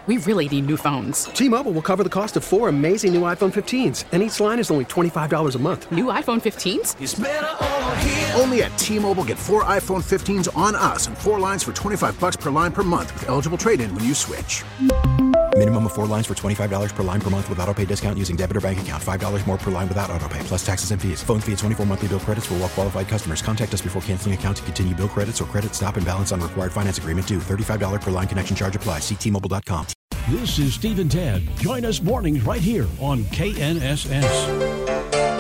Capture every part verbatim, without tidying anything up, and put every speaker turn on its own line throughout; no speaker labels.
We really need new phones.
T-Mobile will cover the cost of four amazing new iPhone fifteens, and each line is only twenty-five dollars a month.
New iPhone fifteens?
It's better over here.
Only at T-Mobile, get four iPhone fifteens on us and four lines for twenty-five dollars per line per month with eligible trade-in when you switch.
Minimum of four lines for twenty-five dollars per line per month with autopay discount using debit or bank account. five dollars more per line without autopay, plus taxes and fees. Phone fee at twenty-four monthly bill credits for well-qualified customers. Contact us before canceling account to continue bill credits or credit stop and balance on required finance agreement due. thirty-five dollars per line connection charge applies. See T Mobile dot com.
This is Steve and Ted. Join us mornings right here on K N S S.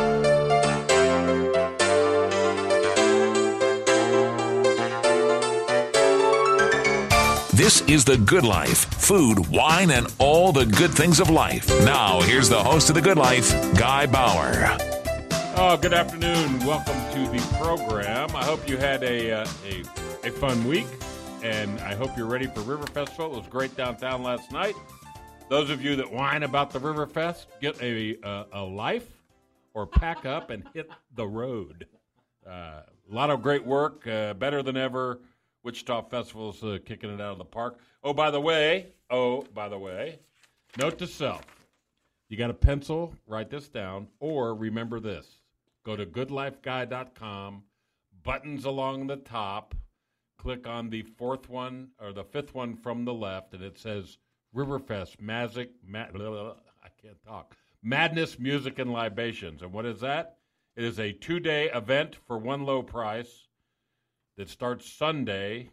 This is The Good Life. Food, wine, and all the good things of life. Now, here's the host of The Good Life, Guy Bauer.
Oh, good afternoon. Welcome to the program. I hope you had a, uh, a, a fun week, and I hope you're ready for River Festival. It was great downtown last night. Those of you that whine about the River Fest, get a, uh, a life or pack up and hit the road. Uh, a lot of great work, uh, better than ever. Wichita Festival's uh, kicking it out of the park. Oh, by the way, oh, by the way, note to self. You got a pencil, write this down, or remember this. Go to good life guy dot com, buttons along the top, click on the fourth one, or the fifth one from the left, and it says Riverfest, Magic, Ma- blah, blah, blah, I can't talk, Madness, Music, and Libations. And what is that? It is a two-day event for one low price that starts Sunday,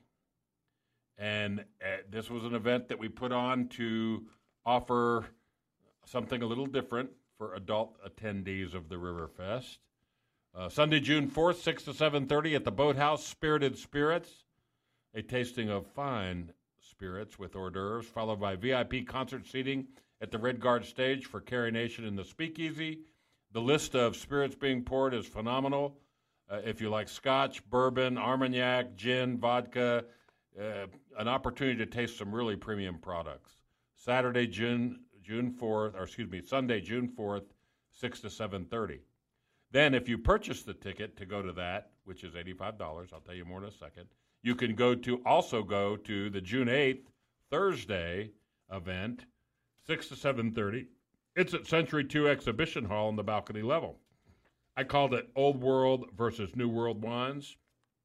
and uh, this was an event that we put on to offer something a little different for adult attendees of the Riverfest. Uh, Sunday, June fourth, six to seven thirty at the Boathouse, Spirited Spirits, a tasting of fine spirits with hors d'oeuvres, followed by V I P concert seating at the Red Guard stage for Carrie Nation in the Speakeasy. The list of spirits being poured is phenomenal. Uh, if you like scotch, bourbon, Armagnac, gin, vodka, uh, an opportunity to taste some really premium products. Saturday, June June fourth, or excuse me, Sunday, June fourth, six to seven thirty. Then if you purchase the ticket to go to that, which is eighty-five dollars, I'll tell you more in a second, you can go to also go to the June eighth, Thursday event, six to seven thirty. It's at Century two Exhibition Hall in the balcony level. I called it Old World versus New World wines.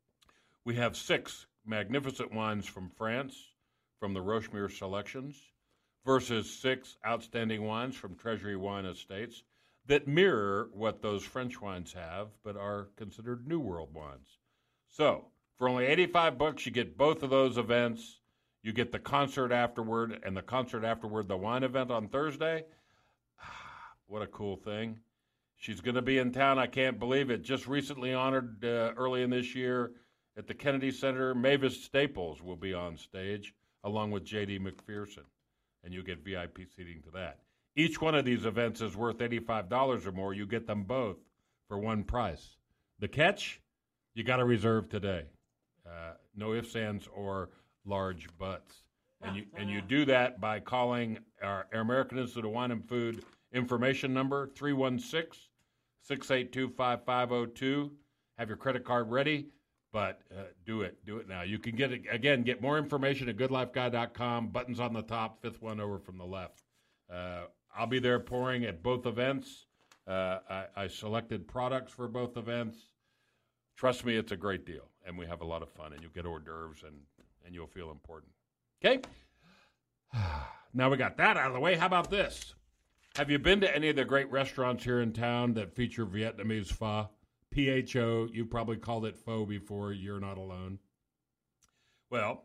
We have six magnificent wines from France, from the Rochemere selections, versus six outstanding wines from Treasury Wine Estates that mirror what those French wines have, but are considered New World wines. So, for only eighty-five bucks, you get both of those events. You get the concert afterward, and the concert afterward, the wine event on Thursday. What a cool thing. She's going to be in town. I can't believe it. Just recently honored uh, early in this year at the Kennedy Center. Mavis Staples will be on stage along with J D McPherson, and you get V I P seating to that. Each one of these events is worth eighty-five dollars or more. You get them both for one price. The catch? You got to reserve today. Uh, no ifs, ands, or large buts. And you, and you do that by calling our, our American Institute of Wine and Food information number, three one six, six eight two, five five zero two. Have your credit card ready, but uh, do it. Do it now. You can get it, again, get more information at good life guy dot com. Buttons on the top, fifth one over from the left. Uh, I'll be there pouring at both events. Uh, I, I selected products for both events. Trust me, it's a great deal, and we have a lot of fun, and you'll get hors d'oeuvres, and, and you'll feel important. Okay? Now we got that out of the way. How about this? Have you been to any of the great restaurants here in town that feature Vietnamese pho? P H O, you probably called it pho before. You're not alone. Well,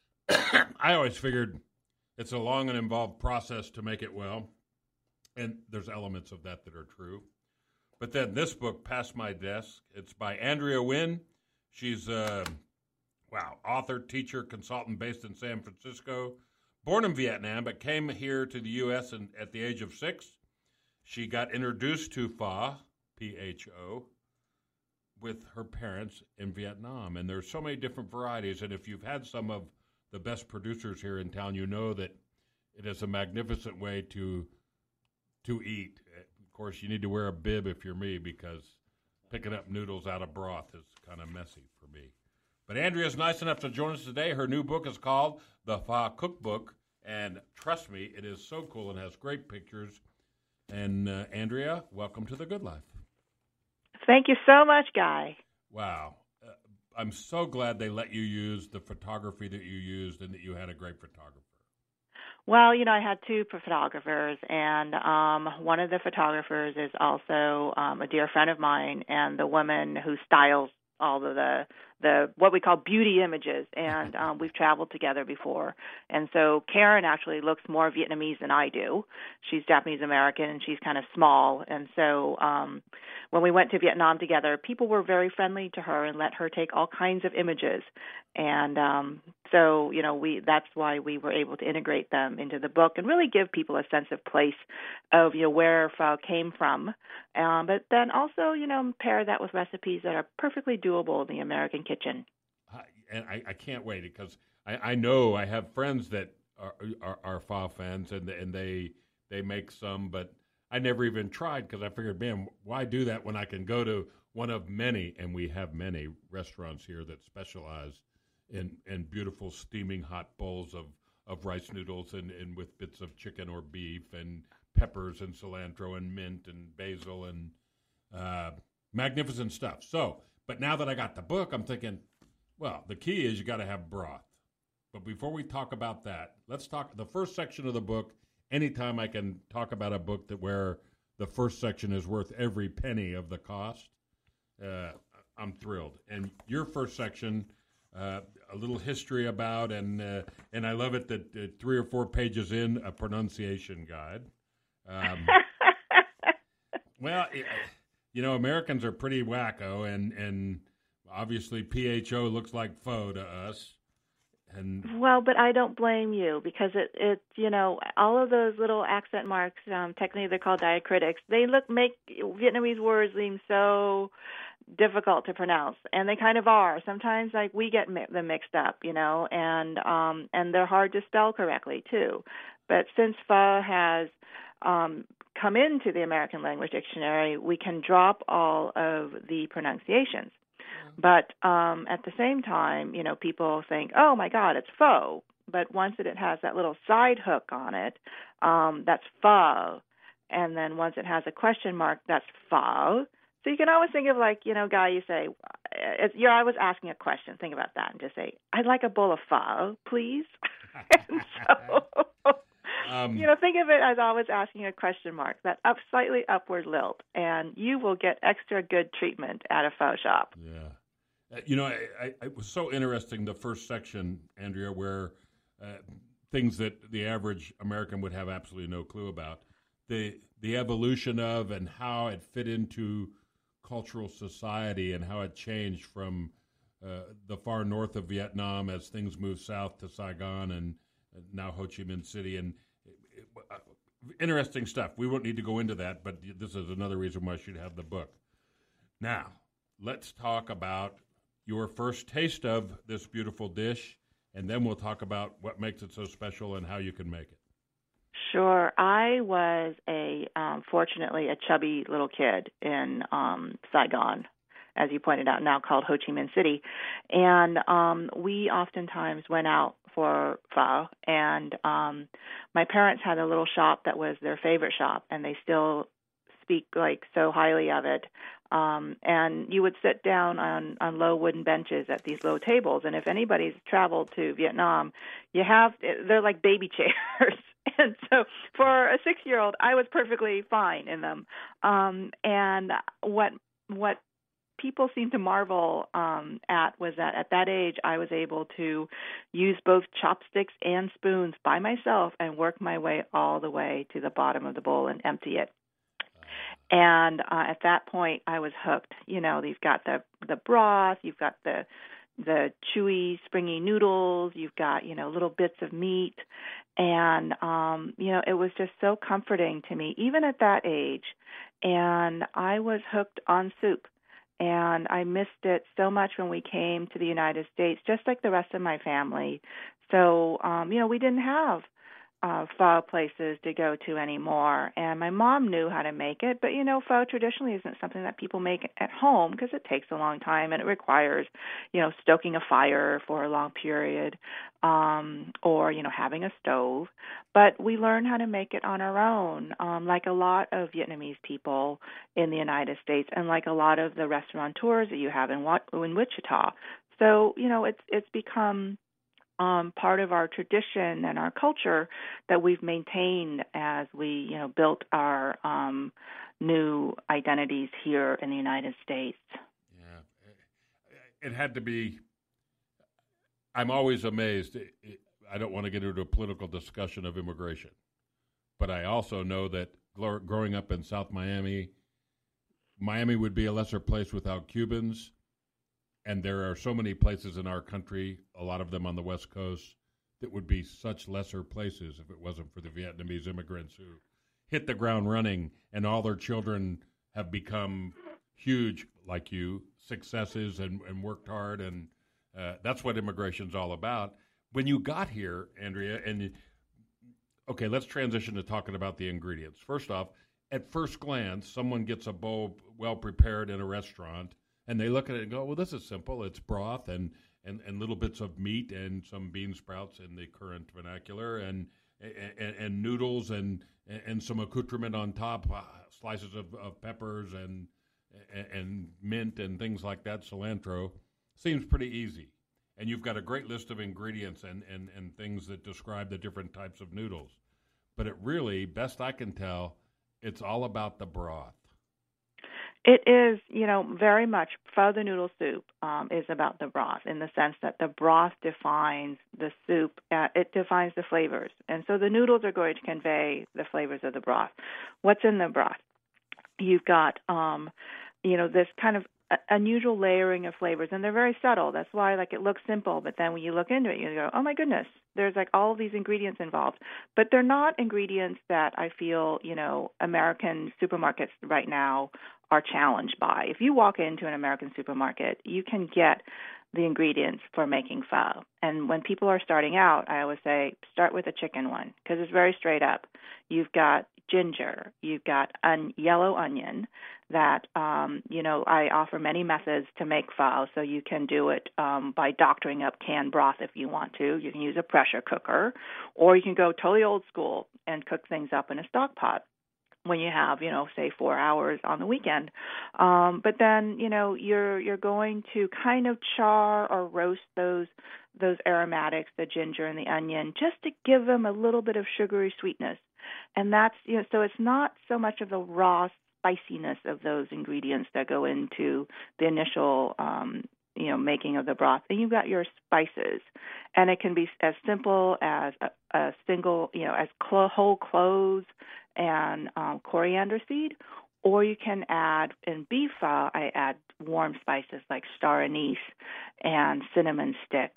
I always figured it's a long and involved process to make it well, and there's elements of that that are true. But then this book passed my desk. It's by Andrea Nguyen. She's a, wow, author, teacher, consultant based in San Francisco. Born in Vietnam, but came here to the U S in, at the age of six. She got introduced to pho, P H O, with her parents in Vietnam. And there's so many different varieties. And if you've had some of the best producers here in town, you know that it is a magnificent way to to eat. Of course, you need to wear a bib if you're me, because picking up noodles out of broth is kind of messy for me. But Andrea's nice enough to join us today. Her new book is called The Pho Cookbook, And trust me, it is so cool and has great pictures. And uh, Andrea, welcome to The Good Life.
Thank you so much, Guy.
Wow. Uh, I'm so glad they let you use the photography that you used and that you had a great photographer.
Well, you know, I had two photographers, and um, one of the photographers is also um, a dear friend of mine, and the woman who styles all of the the what we call beauty images, and um, we've traveled together before. And so Karen actually looks more Vietnamese than I do. She's Japanese American, and she's kind of small. And so um, when we went to Vietnam together, people were very friendly to her and let her take all kinds of images. And um, so, you know, we that's why we were able to integrate them into the book and really give people a sense of place of, you know, where Pho came from. Um, but then also, you know, pair that with recipes that are perfectly doable in the American kitchen.
I, and I, I can't wait because I, I know I have friends that are are, are Pho fans and and they they make some, but I never even tried because I figured, man, why do that when I can go to one of many, and we have many restaurants here that specialize in, in beautiful steaming hot bowls of, of rice noodles and, and with bits of chicken or beef and peppers and cilantro and mint and basil and uh, magnificent stuff. So, but now that I got the book, I'm thinking, well, the key is you got to have broth. But before we talk about that, let's talk the first section of the book. Anytime I can talk about a book that where the first section is worth every penny of the cost, uh, I'm thrilled. And your first section, uh, a little history about, and uh, and I love it that uh, three or four pages in, a pronunciation guide. Um, well, it, you know, Americans are pretty wacko, and, and obviously P H O looks like pho to us. And
well, but I don't blame you because it, it, you know, all of those little accent marks, um, technically they're called diacritics. They look make Vietnamese words seem so difficult to pronounce, and they kind of are. Sometimes, like we get mi- them mixed up, you know, and um, and they're hard to spell correctly too. But since pho has um, come into the American Language Dictionary, we can drop all of the pronunciations. But um, at the same time, you know, people think, oh, my God, it's pho. But once it has that little side hook on it, um, that's pho. And then once it has a question mark, that's pho. So you can always think of like, you know, Guy, you say, you're always asking a question. Think about that and just say, I'd like a bowl of pho, please. And so, um, you know, think of it as always asking a question mark, that up slightly upward lilt, and you will get extra good treatment at a pho shop.
Yeah. You know, I, I, it was so interesting, the first section, Andrea, where uh, things that the average American would have absolutely no clue about, the the evolution of and how it fit into cultural society and how it changed from uh, the far north of Vietnam as things moved south to Saigon and now Ho Chi Minh City. And it, uh, interesting stuff. We won't need to go into that, but this is another reason why I should have the book. Now, let's talk about your first taste of this beautiful dish, and then we'll talk about what makes it so special and how you can make it.
Sure. I was a, um, fortunately, a chubby little kid in um, Saigon, as you pointed out, now called Ho Chi Minh City. And um, we oftentimes went out for pho, and um, my parents had a little shop that was their favorite shop, and they still speak like so highly of it. Um, and you would sit down on, on low wooden benches at these low tables. And if anybody's traveled to Vietnam, you have, they're like baby chairs. And so for a six-year-old, I was perfectly fine in them. Um, and what, what people seem to marvel um, at was that at that age, I was able to use both chopsticks and spoons by myself and work my way all the way to the bottom of the bowl and empty it. And uh, at that point, I was hooked. You know, you've got the the broth, you've got the the chewy, springy noodles, you've got, you know, little bits of meat. And, um, you know, it was just so comforting to me, even at that age. And I was hooked on soup. And I missed it so much when we came to the United States, just like the rest of my family. So, um, you know, we didn't have uh, pho places to go to anymore. And my mom knew how to make it, but, you know, pho traditionally isn't something that people make at home because it takes a long time and it requires, you know, stoking a fire for a long period um, or, you know, having a stove. But we learned how to make it on our own, um, like a lot of Vietnamese people in the United States and like a lot of the restaurateurs that you have in, in Wichita. So, you know, it's it's become Um, part of our tradition and our culture that we've maintained as we, you know, built our um, new identities here in the United States.
Yeah, it had to be. I'm always amazed. I don't want to get into a political discussion of immigration, but I also know that growing up in South Miami, Miami would be a lesser place without Cubans. And there are so many places in our country, a lot of them on the West Coast, that would be such lesser places if it wasn't for the Vietnamese immigrants who hit the ground running, and all their children have become huge, like you, successes and, and worked hard. And uh, that's what immigration's all about. When you got here, Andrea, and okay, let's transition to talking about the ingredients. First off, at first glance, someone gets a bowl well prepared in a restaurant, and they look at it and go, well, this is simple. It's broth and, and, and little bits of meat and some bean sprouts in the current vernacular and and, and noodles and and some accoutrement on top, uh, slices of, of peppers and, and and mint and things like that, cilantro. Seems pretty easy. And you've got a great list of ingredients and, and, and things that describe the different types of noodles. But it really, best I can tell, it's all about the broth.
It is, you know, very much, pho the noodle soup um, is about the broth in the sense that the broth defines the soup. Uh, it defines the flavors. And so the noodles are going to convey the flavors of the broth. What's in the broth? You've got, um, you know, this kind of unusual layering of flavors, and they're very subtle. That's why, like, it looks simple, but then when you look into it, you go, oh, my goodness, there's, like, all of these ingredients involved. But they're not ingredients that I feel, you know, American supermarkets right now are challenged by. If you walk into an American supermarket, you can get the ingredients for making pho. And when people are starting out, I always say, start with a chicken one, because it's very straight up. You've got ginger, you've got un- yellow onion that, um, you know, I offer many methods to make pho, so you can do it um, by doctoring up canned broth if you want to. You can use a pressure cooker, or you can go totally old school and cook things up in a stock pot when you have, you know, say four hours on the weekend. Um, but then, you know, you're you're going to kind of char or roast those those aromatics, the ginger and the onion, just to give them a little bit of sugary sweetness. And that's, you know, so it's not so much of the raw spiciness of those ingredients that go into the initial, um, you know, making of the broth. And you've got your spices, and it can be as simple as a, a single, you know, as clo- whole cloves and um, coriander seed, or you can add, in beef pho, I add warm spices like star anise and cinnamon sticks.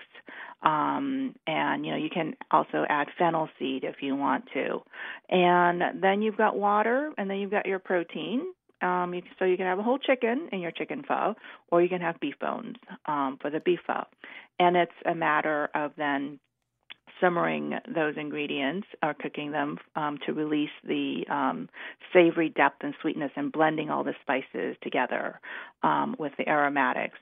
Um, and, you know, you can also add fennel seed if you want to. And then you've got water, and then you've got your protein. Um, you, so you can have a whole chicken in your chicken pho, or you can have beef bones um, for the beef pho. And it's a matter of then simmering those ingredients or cooking them um, to release the um, savory depth and sweetness, and blending all the spices together um, with the aromatics.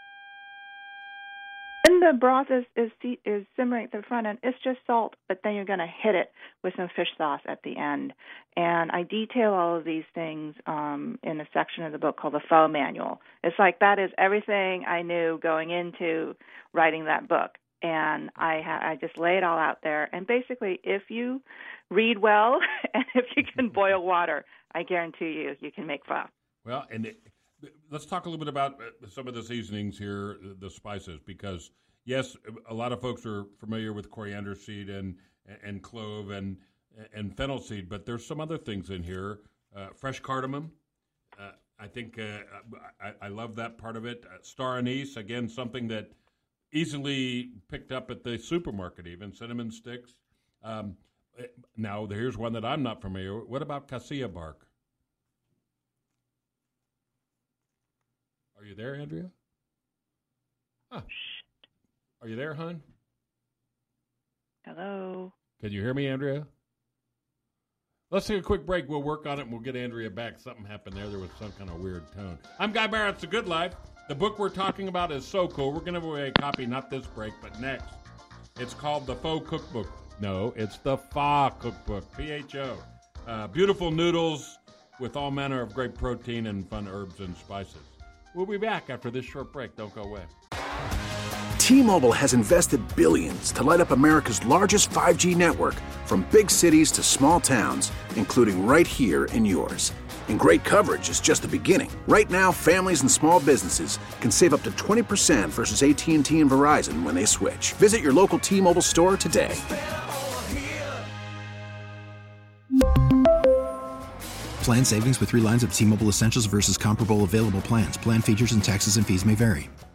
When the broth is, is is simmering at the front end, it's just salt, but then you're going to hit it with some fish sauce at the end. And I detail all of these things um, in a section of the book called the Pho Manual. It's like that is everything I knew going into writing that book. And I ha- I just lay it all out there. And basically, if you read well and if you can boil water, I guarantee you, you can make pho.
Well, and it, let's talk a little bit about some of the seasonings here, the spices, because, yes, a lot of folks are familiar with coriander seed and and clove and and fennel seed, but there's some other things in here. Uh, fresh cardamom, uh, I think uh, I, I love that part of it. Uh, star anise, again, something that easily picked up at the supermarket, even cinnamon sticks. Um, now, here's one that I'm not familiar with. What about cassia bark? Are you there, Andrea? Huh. Are you there, hon?
Hello.
Can you hear me, Andrea? Let's take a quick break. We'll work on it, and we'll get Andrea back. Something happened there. There was some kind of weird tone. I'm Guy Barrett. It's The Good Life. The book we're talking about is so cool. We're going to give away a copy, not this break, but next. It's called The Pho Cookbook. No, it's the Pho Cookbook, P H O. Uh, beautiful noodles with all manner of great protein and fun herbs and spices. We'll be back after this short break. Don't go away.
T-Mobile has invested billions to light up America's largest five G network, from big cities to small towns, including right here in yours. And great coverage is just the beginning. Right now, families and small businesses can save up to twenty percent versus A T and T and Verizon when they switch. Visit your local T-Mobile store today.
Plan savings with three lines of T-Mobile Essentials versus comparable available plans. Plan features and taxes and fees may vary.